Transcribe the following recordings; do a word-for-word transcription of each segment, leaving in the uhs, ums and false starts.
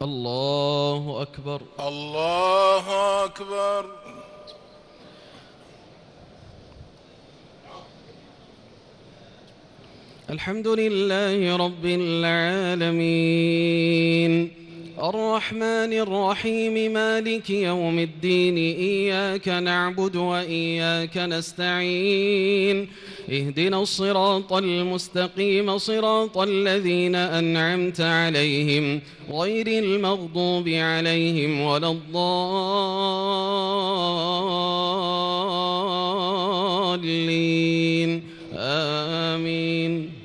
الله أكبر. الله أكبر. الحمد لله رب العالمين الرحمن الرحيم مالك يوم الدين إياك نعبد وإياك نستعين اهدنا الصراط المستقيم صراط الذين أنعمت عليهم غير المغضوب عليهم ولا الضالين آمين.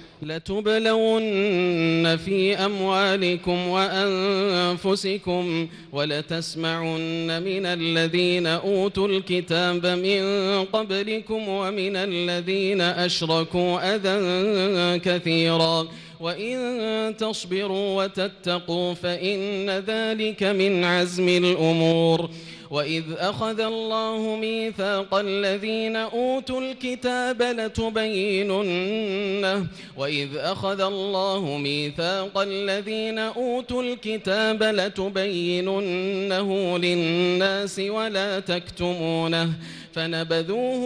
لتبلون في أموالكم وأنفسكم ولتسمعن من الذين أوتوا الكتاب من قبلكم ومن الذين أشركوا أذى كثيرا وإن تصبروا وتتقوا فإن ذلك من عزم الأمور. وإذ أخذ الله ميثاق الذين أوتوا الكتاب لتبيننه وإذ أخذ الله ميثاق الذين أوتوا الكتاب لتبيننه للناس ولا تكتمونه فنبذوه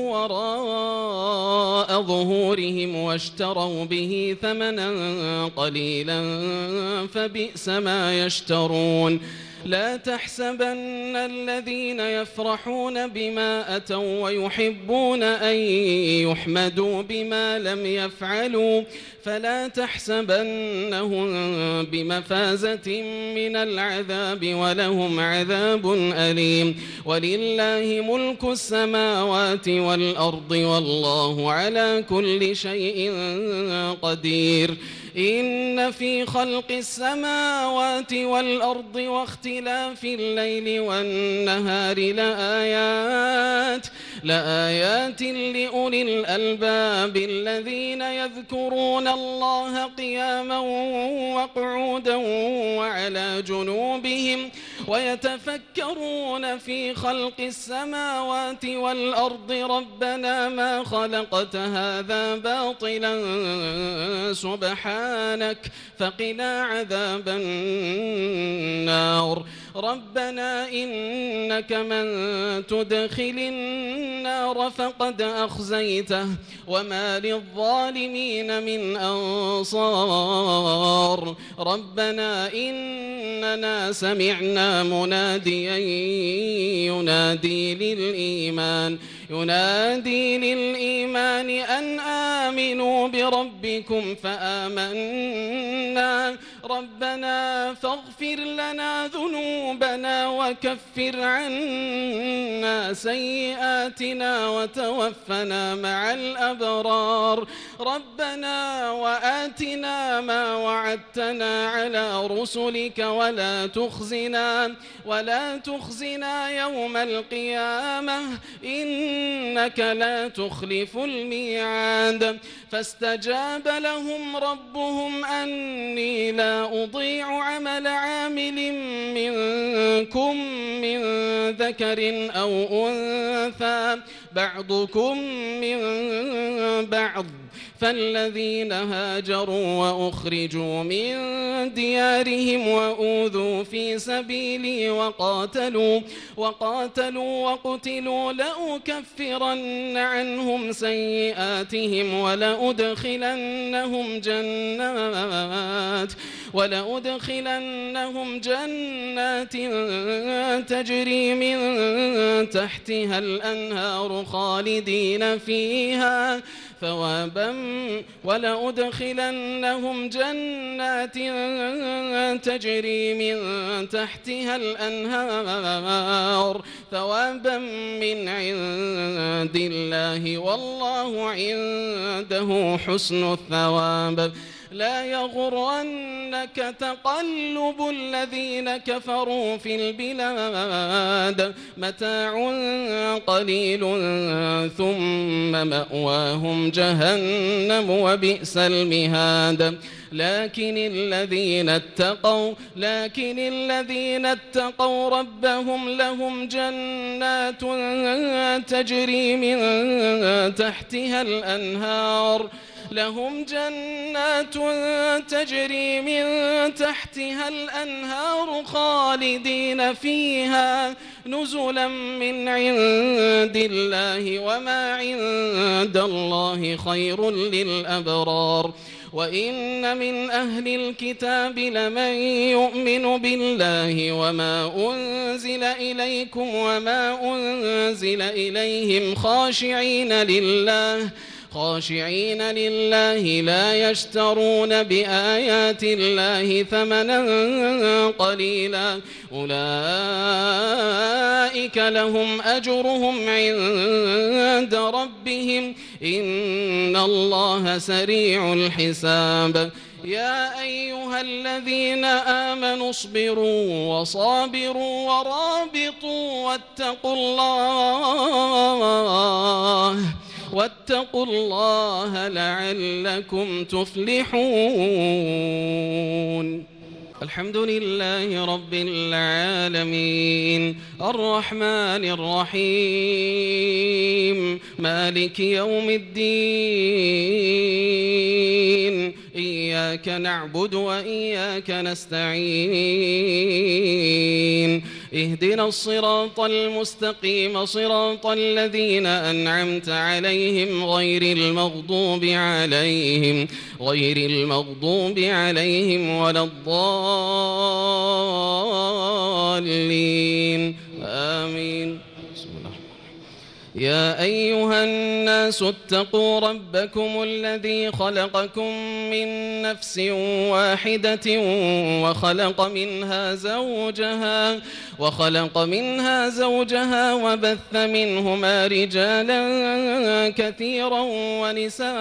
وراء ظهورهم واشتروا به ثمنا قليلا فبئس ما يشترون. لا تحسبن الذين يفرحون بما أتوا ويحبون أن يحمدوا بما لم يفعلوا فلا تحسبنهم بمفازة من العذاب ولهم عذاب أليم. ولله ملك السماوات والأرض والله على كل شيء قدير. إن في خلق السماوات والأرض واختلاف الليل والنهار لآيات لآيات لأولي الألباب الذين يذكرون الله قياما وقعودا وعلى جنوبهم ويتفكرون في خلق السماوات والأرض ربنا ما خلقت هذا باطلا سبحانك فقنا عذاب النار. ربنا إنك من تدخل النار فقد أخزيته وما للظالمين من أنصار. ربنا إننا سمعنا مناديا ينادي للإيمان ينادي للإيمان أن آمنوا بربكم فآمنا ربنا فاغفر لنا ذنوبنا وكفر عنا سيئاتنا وتوفنا مع الأبرار. ربنا وآتنا ما وعدتنا على رسلك ولا تخزنا ولا تخزنا يوم القيامة إنك لا تخلف الميعاد. فاستجاب لهم ربهم أني لا أضيع عمل عامل منكم من ذكر أو أنثى بعضكم من بعض فالذين هاجروا وأخرجوا من ديارهم وأوذوا في سبيلي وقاتلوا وقاتلوا وقتلوا لأكفرن عنهم سيئاتهم ولأدخلنهم جنات ولأدخلنهم جنات تجري من تحتها الأنهار خالدين فيها ثوابا ولأدخلنهم جنات تجري من تحتها الأنهار ثوابا من عند الله والله عنده حسن الثواب. لا يغرنك تقلب الذين كفروا في البلاد متاع قليل ثم مأواهم جهنم وبئس المهاد. لكن الذين اتقوا لكن الذين اتقوا ربهم لهم جنات تجري من تحتها الأنهار لهم جنات تجري من تحتها الأنهار خالدين فيها نزلا من عند الله وما عند الله خير للأبرار وإن من أهل الكتاب لمن يؤمن بالله وما أنزل إليكم وما أنزل إليهم خاشعين لله خاشعين لله لا يشترون بآيات الله ثمنا قليلا أولئك لهم أجرهم عند ربهم إن الله سريع الحساب يا أيها الذين آمنوا اصبروا وصابروا ورابطوا واتقوا الله واتقوا الله لعلكم تفلحون. الحمد لله رب العالمين الرحمن الرحيم مالك يوم الدين إياك نعبد وإياك نستعين اهدنا الصراط المستقيم صراط الذين أنعمت عليهم غير المغضوب عليهم غير المغضوب عليهم ولا الضالين آمين. يا أيها الناس اتقوا ربكم الذي خلقكم من نفس واحدة وخلق منها زوجها وخلق منها زوجها وبث منهما رجالا كثيرا ونساء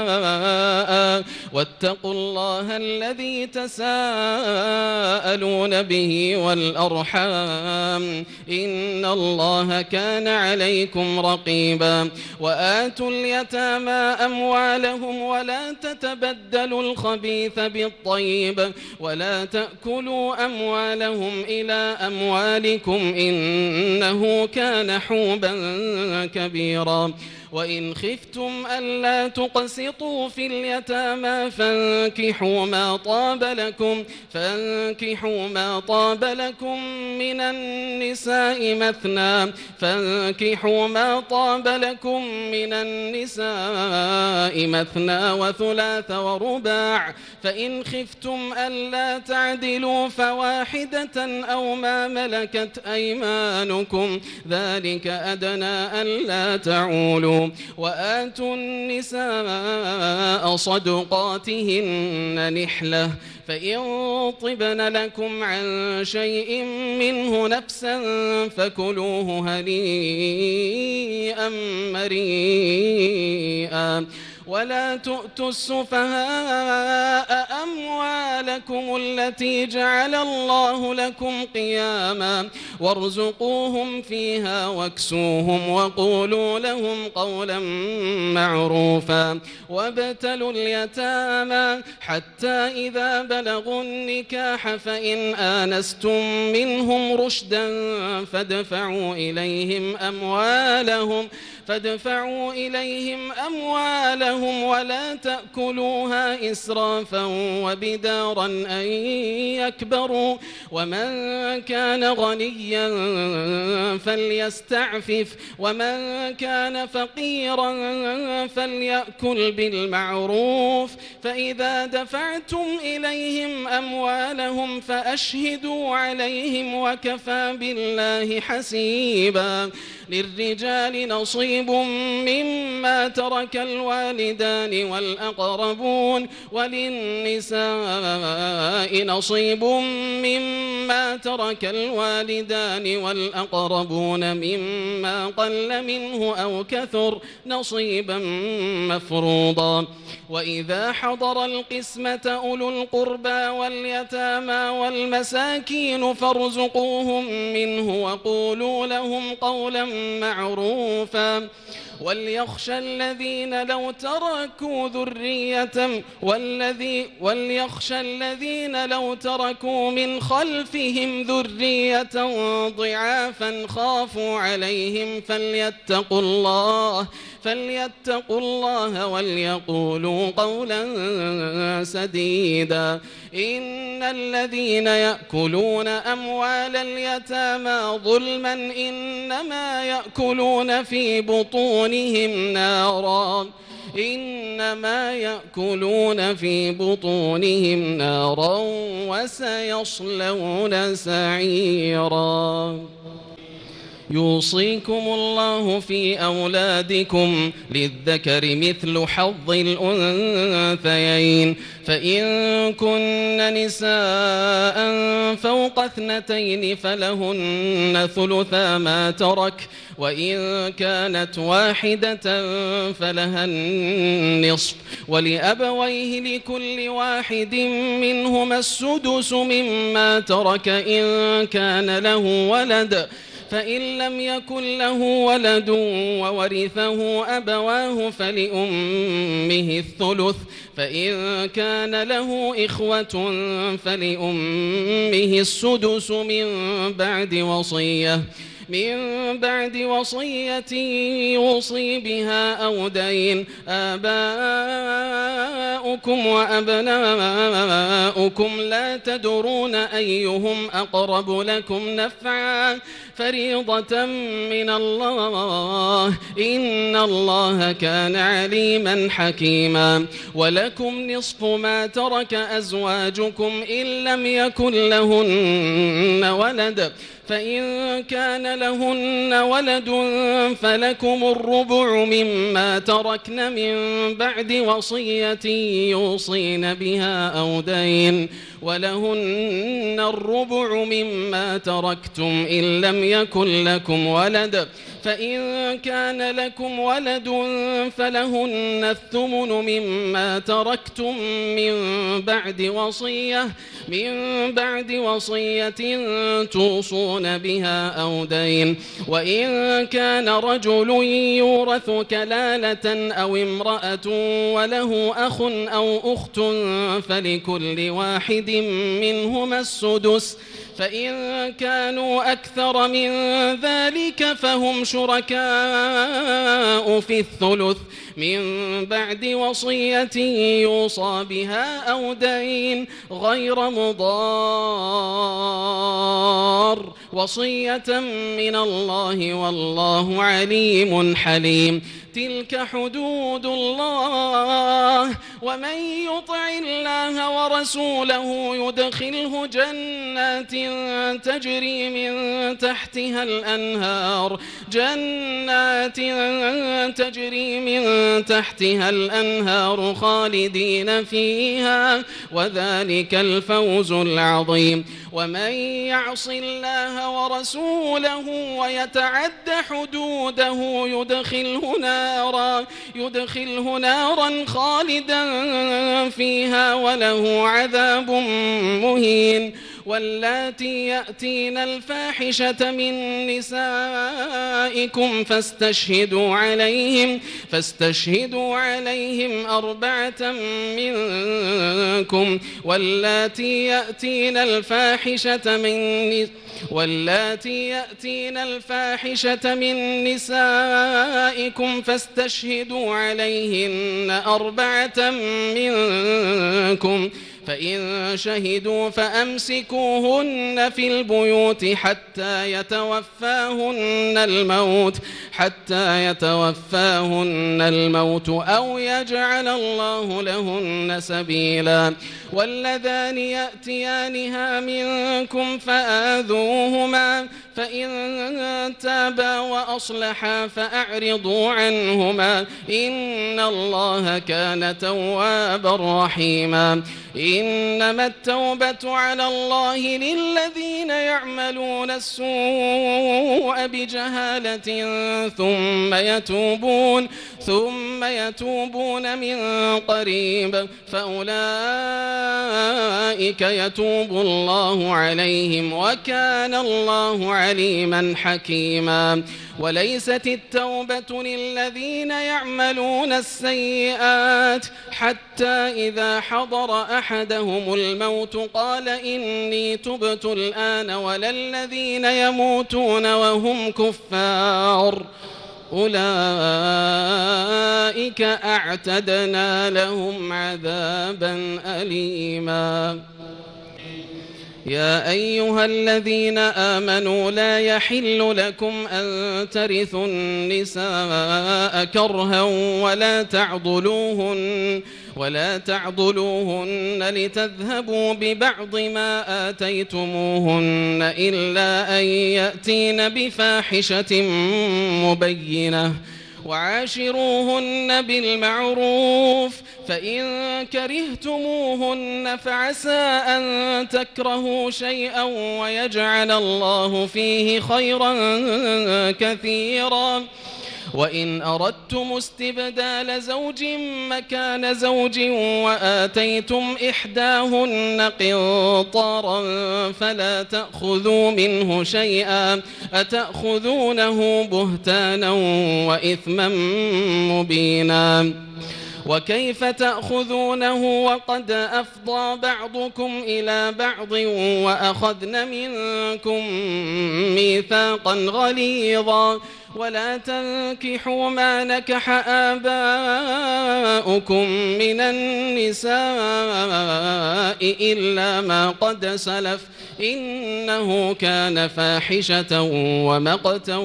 واتقوا الله الذي تساءلون به والأرحام إن الله كان عليكم رقيبا وآتوا اليتامى أموالهم ولا تتبدلوا الخبيث بالطيب ولا تأكلوا أموالهم إلى أموالكم إنه كان حوبا كبيرا وإن خفتم ألا تقسطوا في اليتامى فانكحوا ما طاب لكم فانكحوا ما طاب لكم من النساء مثنى فانكحوا ما طاب لكم من النساء مثنى وثلاث ورباع فإن خفتم ألا تعدلوا فواحدة أو ما ملكت أيمانكم ذلك أدنى ألا تعولوا وآتوا النساء صدقاتهن نحلة فإن طبن لكم عن شيء منه نفسا فكلوه هنيئا مريئا ولا تؤتوا السفهاء أموالكم التي جعل الله لكم قياما وارزقوهم فيها واكسوهم وقولوا لهم قولا معروفا وابتلوا اليتامى حتى إذا بلغوا النكاح فإن آنستم منهم رشدا فادفعوا إليهم أموالهم فادفعوا إليهم أموالهم ولا تأكلوها إسرافا وبدارا أن يكبروا ومن كان غنيا فليستعفف ومن كان فقيرا فليأكل بالمعروف فإذا دفعتم إليهم أموالهم فأشهدوا عليهم وكفى بالله حسيبا للرجال نصيب مما ترك الوالدان والأقربون وللنساء نصيب مما ترك الوالدان والأقربون مما قل منه أو كثر نصيبا مفروضا وإذا حضر القسمة أولو القربى واليتامى والمساكين فارزقوهم منه وقولوا لهم قولا معروفا وليخشى الذين لو تركوا ذرية والذي وليخشى الذين لو تركوا من خلفهم ذرية ضعافا خافوا عليهم فليتقوا الله فليتقوا الله وليقولوا قولا سديدا. إن الذين يأكلون أموال اليتامى ظلما إنما يأكلون في بطونهم نارا إنما يأكلون في بطونهم نارا وسيصلون سعيرا. يوصيكم الله في أولادكم للذكر مثل حظ الأنثيين فإن كن نساء فوق اثنتين فلهن ثلثا ما ترك وإن كانت واحدة فلها النصف ولأبويه لكل واحد منهما السدس مما ترك إن كان له ولد فإن لم يكن له ولد وورثه أبواه فلأمه الثلث فإن كان له إخوة فلأمه السدس من بعد وصية من بعد وصية يوصي بها أو دين. آباؤكم وأبناؤكم لا تدرون أيهم أقرب لكم نفعا فريضة من الله إن الله كان عليما حكيما. ولكم نصف ما ترك أزواجكم إن لم يكن لهن ولد فإن كان لهن ولد فلكم الربع مما تركن من بعد وصية يوصين بها أو دين ولهن الربع مما تركتم إن لم يكن لكم ولد فإن كان لكم ولد فلهن الثمن مما تركتم من بعد وصية من بعد وصية توصون بها أو دين. وإن كان رجل يورث كلالة أو امرأة وله أخ أو أخت فلكل واحد منهما السدس فإن كانوا أكثر من ذلك فهم شركاء في الثلث من بعد وصية يوصى بها أو دين غير مضار وصية من الله والله عليم حليم. تلك حدود الله ومن يطع الله ورسوله يدخله جنات تجري من تحتها الأنهار جنات تجري من تحتها الأنهار خالدين فيها وذلك الفوز العظيم. ومن يعص الله ورسوله ويتعد حدوده يدخله نارا يدخله نارا خالدا فيها وله عذاب مهين. واللاتي يأتين الفاحشة من نسائكم فاستشهدوا عليهم فاستشهدوا عليهم أربعة منكم واللاتي يأتين الفاحشة من واللاتي يأتين الفاحشة من نسائكم فاستشهدوا عليهن أربعة منكم فإن شهدوا فأمسكوهن في البيوت حتى يتوفاهن الموت حتى يتوفاهن الموت أو يجعل الله لهن سبيلا. واللذان يأتيانها منكم فآذوهما فإن تابا وأصلحا فأعرضوا عنهما إن الله كان توابا رحيما. إنما التوبة على الله للذين يعملون السوء بجهالة ثم يتوبون ثم يتوبون من قريب فأولئك أولئك يتوب الله عليهم وكان الله عليما حكيما. وليست التوبة للذين يعملون السيئات حتى إذا حضر أحدهم الموت قال إني تبت الآن ولا الذين يموتون وهم كفار أولئك أعتدنا لهم عذابا أليما. يا أيها الذين آمنوا لا يحل لكم أن ترثوا النساء كرها ولا تعضلوهن ولا تعضلوهن لتذهبوا ببعض ما آتيتموهن إلا أن يأتين بفاحشة مبينة وعاشروهن بالمعروف فإن كرهتموهن فعسى أن تكرهوا شيئا ويجعل الله فيه خيرا كثيرا. وإن أردتم استبدال زوج مكان زوج وآتيتم إحداهن قنطارا فلا تأخذوا منه شيئا أتأخذونه بهتانا وإثما مبينا. وكيف تأخذونه وقد أفضى بعضكم إلى بعض وأخذن منكم ميثاقا غليظا ولا تنكحوا ما نكح آباؤكم من النساء إلا ما قد سلف إنه كان فاحشة ومقتا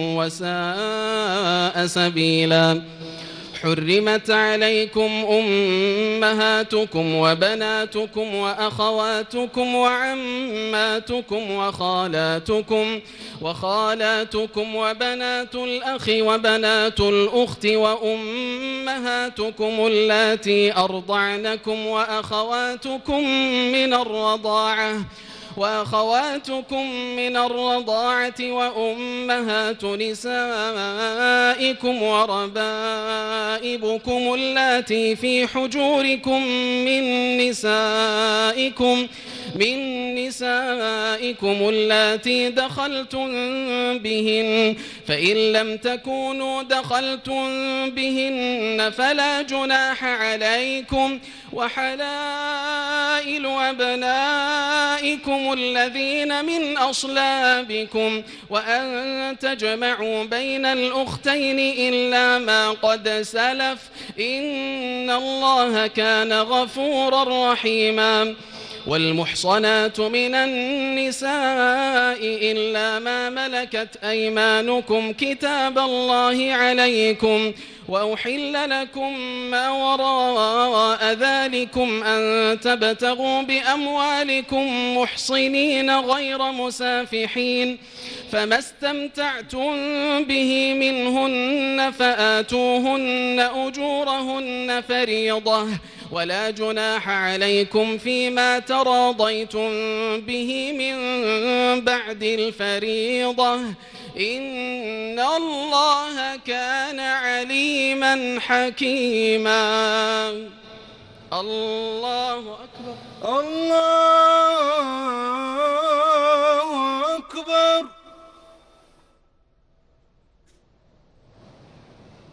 وساء سبيلا. حرمت عليكم أمهاتكم وبناتكم وأخواتكم وعماتكم وخالاتكم وخالاتكم وبنات الأخ وبنات الأخت وأمهاتكم اللاتي أرضعنكم وأخواتكم من الرضاعة وأخواتكم من الرضاعة وأمهات نسائكم وربائبكم اللاتي في حجوركم من نسائكم من نسائكم اللاتي دخلتم بهن فإن لم تكونوا دخلتم بهن فلا جناح عليكم وحلائل أبنائكم الذين من أصلابكم وأن تجمعوا بين الأختين إلا ما قد سلف إن الله كان غفورا رحيما. والمحصنات من النساء إلا ما ملكت أيمانكم كتاب الله عليكم وأحل لكم ما وراء ذلكم أن تبتغوا بأموالكم محصنين غير مسافحين فما استمتعتم به منهن فآتوهن أجورهن فريضة ولا جناح عليكم فيما تراضيتم به من بعد الفريضة إن الله كان عليما حكيما. الله أكبر. الله